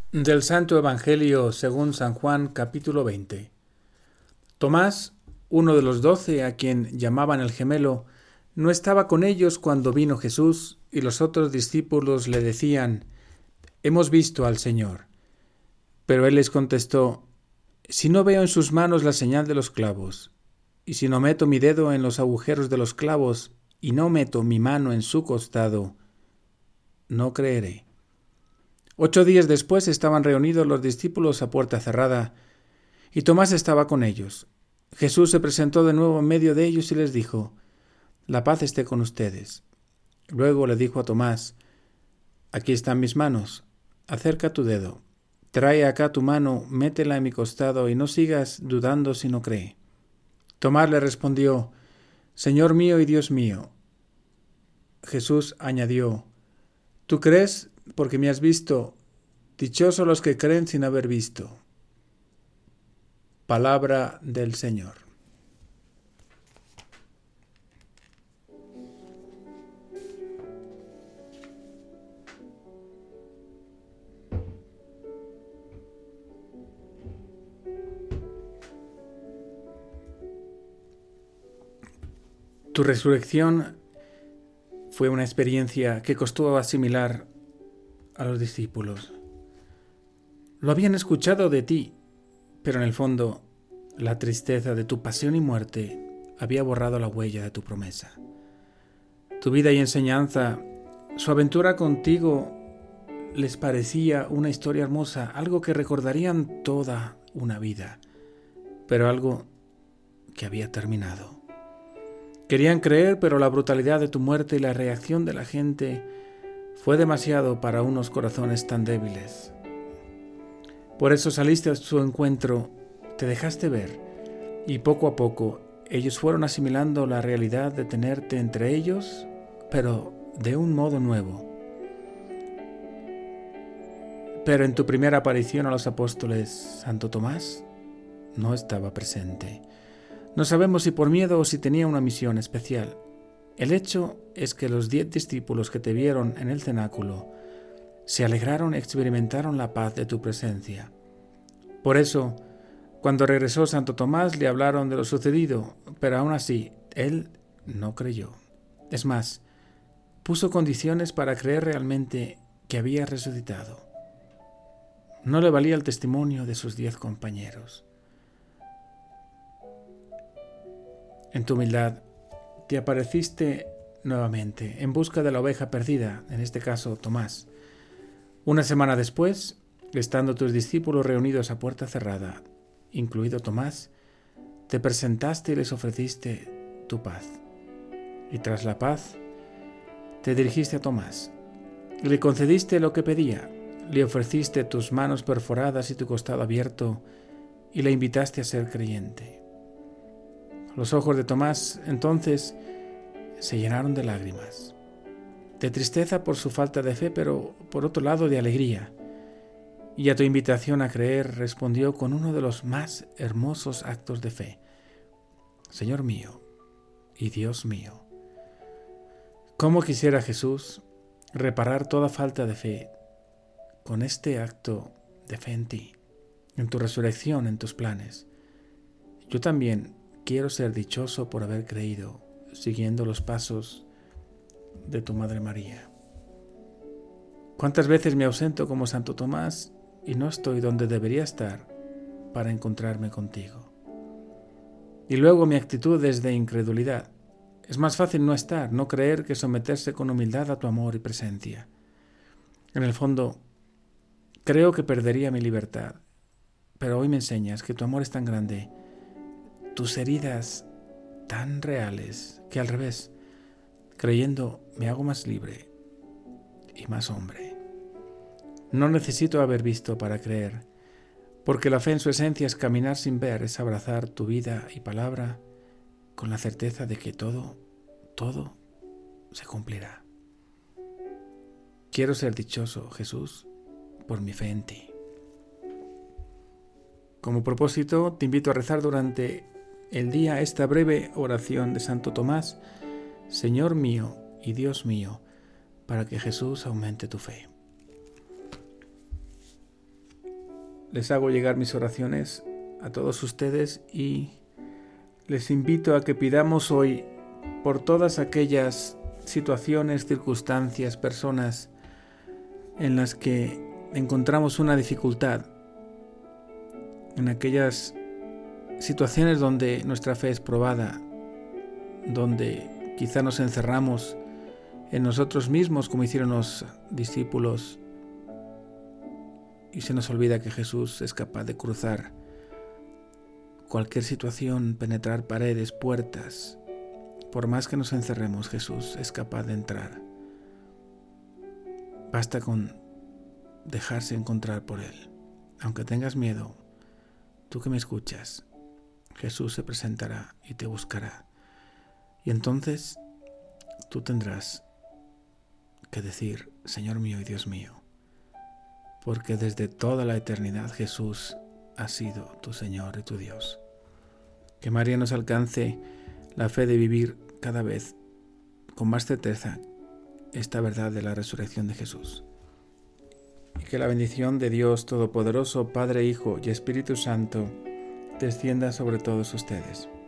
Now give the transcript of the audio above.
Del Santo Evangelio según San Juan, capítulo 20. Tomás, uno de los 12, a quien llamaban el gemelo, no estaba con ellos cuando vino Jesús, y los otros discípulos le decían: «Hemos visto al Señor». Pero él les contestó: «Si no veo en sus manos la señal de los clavos, y si no meto mi dedo en los agujeros de los clavos, y no meto mi mano en su costado, no creeré». 8 días después estaban reunidos los discípulos a puerta cerrada, y Tomás estaba con ellos. Jesús se presentó de nuevo en medio de ellos y les dijo: «La paz esté con ustedes». Luego le dijo a Tomás: «Aquí están mis manos, acerca tu dedo, trae acá tu mano, métela en mi costado y no sigas dudando si no cree». Tomás le respondió: «Señor mío y Dios mío». Jesús añadió: «¿Tú crees porque me has visto? Dichosos los que creen sin haber visto». Palabra del Señor. Tu resurrección fue una experiencia que costó asimilar a los discípulos. Lo habían escuchado de ti, pero en el fondo la tristeza de tu pasión y muerte había borrado la huella de tu promesa. Tu vida y enseñanza, su aventura contigo, les parecía una historia hermosa, algo que recordarían toda una vida, pero algo que había terminado. Querían creer, pero la brutalidad de tu muerte y la reacción de la gente fue demasiado para unos corazones tan débiles. Por eso saliste a su encuentro, te dejaste ver, y poco a poco ellos fueron asimilando la realidad de tenerte entre ellos, pero de un modo nuevo. Pero en tu primera aparición a los apóstoles, Santo Tomás no estaba presente. No sabemos si por miedo o si tenía una misión especial. El hecho es que los 10 discípulos que te vieron en el cenáculo se alegraron y experimentaron la paz de tu presencia. Por eso, cuando regresó Santo Tomás, le hablaron de lo sucedido, pero aún así, él no creyó. Es más, puso condiciones para creer realmente que había resucitado. No le valía el testimonio de sus 10 compañeros. En tu humildad, te apareciste nuevamente en busca de la oveja perdida, en este caso Tomás. Una semana después, estando tus discípulos reunidos a puerta cerrada, incluido Tomás, te presentaste y les ofreciste tu paz. Y tras la paz, te dirigiste a Tomás. Le concediste lo que pedía, le ofreciste tus manos perforadas y tu costado abierto, y le invitaste a ser creyente. Los ojos de Tomás entonces se llenaron de lágrimas, de tristeza por su falta de fe, pero por otro lado de alegría. Y a tu invitación a creer respondió con uno de los más hermosos actos de fe: «Señor mío y Dios mío». ¿Cómo quisiera Jesús reparar toda falta de fe con este acto de fe en ti, en tu resurrección, en tus planes? Yo también quiero ser dichoso por haber creído, siguiendo los pasos de tu Madre María. ¿Cuántas veces me ausento como Santo Tomás y no estoy donde debería estar para encontrarme contigo? Y luego mi actitud es de incredulidad. Es más fácil no estar, no creer, que someterse con humildad a tu amor y presencia. En el fondo, creo que perdería mi libertad, pero hoy me enseñas que tu amor es tan grande, tus heridas tan reales, que al revés, creyendo me hago más libre y más hombre. No necesito haber visto para creer, porque la fe en su esencia es caminar sin ver, es abrazar tu vida y palabra con la certeza de que todo se cumplirá. Quiero ser dichoso, Jesús, por mi fe en ti. Como propósito, te invito a rezar durante el día esta breve oración de Santo Tomás: «Señor mío y Dios mío», para que Jesús aumente tu fe. les hago llegar mis oraciones a todos ustedes y les invito a que pidamos hoy por todas aquellas situaciones, circunstancias, personas en las que encontramos una dificultad, en aquellas situaciones donde nuestra fe es probada, donde quizá nos encerramos en nosotros mismos como hicieron los discípulos y se nos olvida que Jesús es capaz de cruzar cualquier situación, penetrar paredes, puertas. Por más que nos encerremos, Jesús es capaz de entrar. Basta con dejarse encontrar por Él. Aunque tengas miedo, tú que me escuchas, Jesús se presentará y te buscará. Y entonces tú tendrás que decir, Señor mío y Dios mío, porque desde toda la eternidad Jesús ha sido tu Señor y tu Dios. Que María nos alcance la fe de vivir cada vez con más certeza esta verdad de la resurrección de Jesús. Y que la bendición de Dios Todopoderoso, Padre, Hijo y Espíritu Santo, descienda sobre todos ustedes.